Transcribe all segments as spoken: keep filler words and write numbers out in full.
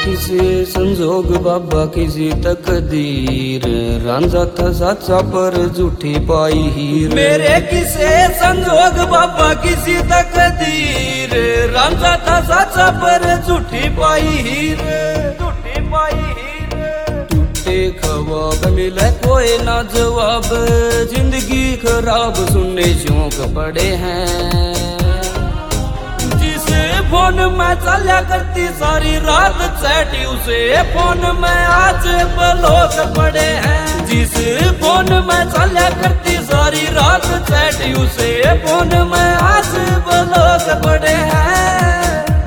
किसी संजोग बाबा किसी तकदीर, रांझा था साचा पर झूठी पाई हीर। मेरे किसे संजोग बाबा किसी तकदीर, रांझा था साचा पर झूठी पाई हीर, झूठी पाई हीर। टूटे ख्वाब मिले कोई ना जवाब, जिंदगी खराब सुनने शौक पड़े हैं। फोन में चलिया करती सारी रात चैटी, उसे फोन में आज ब्लॉक पड़े हैं। जिस फोन में चलिया करती सारी रात चैटी, उसे फोन में आज ब्लॉक पड़े हैं।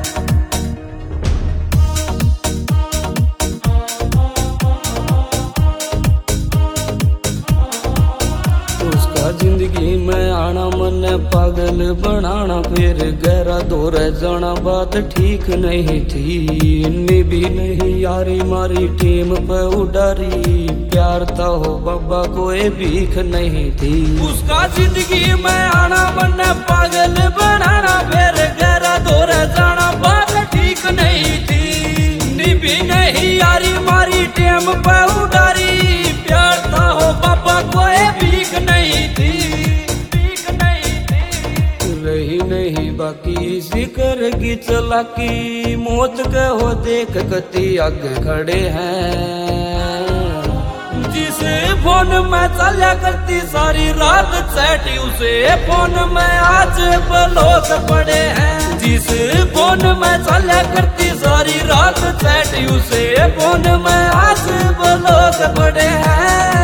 जिंदगी में आना मन पागल बनाना, फिर गहरा दौर जाना बात ठीक नहीं थी। इन्नी भी नहीं यारी मारी टीम पे उडारी, प्यार था हो बाबा कोई भीख नहीं थी। उसका जिंदगी में आना मन पागल बनाना, फिर गहरा दौर जाना बात ठीक नहीं थी। इन्नी भी नहीं यारी मारी टीम पे उडारी, प्यार था हो बाबा कोई भीख नहीं थी, भीख नहीं थी। रही नहीं बाकी जिक्र की चलाकी, मौत के हो देख कति आगे खड़े हैं। जिस फोन में चलिया करती सारी रात चैटी, उसे फोन में आज ब्लॉक पड़े हैं। जिस फोन में चलिया करती सारी रात चैटी, उसे फोन में आज ब्लॉक पड़े हैं।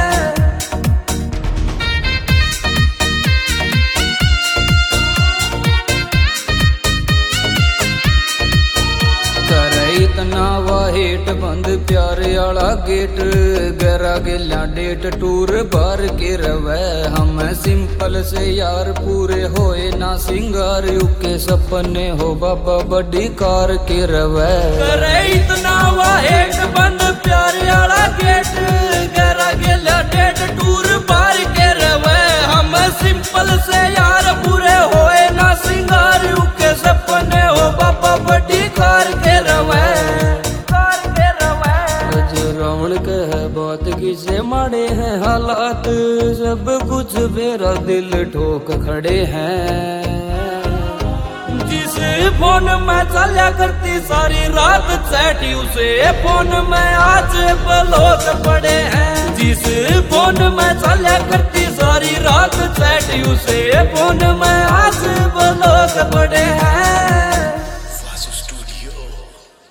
इतना वाहेट बंद प्यारे आला गेट, गरा गेला डेट टूर बार के रवे। हम सिंपल से यार पूरे होए ना सिंगार, के सपने हो बाबा बड़ी कार के रवे। करे इतना वाहेट बंद प्यारे आला गेट, गरा गेला डेट टूर बार के रवे। हम सिंपल से यार पूरे होए ना सिंगार, के सपने हो बाबा बड़ी कार के रवे। रावण कह बात किसे माड़े हैं हालात, सब कुछ मेरा दिल ठोक खड़े हैं। जिस फोन में चलिया करती सारी रात चैटी, उसे फोन में आज ब्लॉक पड़े हैं। जिस फोन में चलिया करती सारी रात चैटी, उसे फोन में आज ब्लॉक पड़े हैं।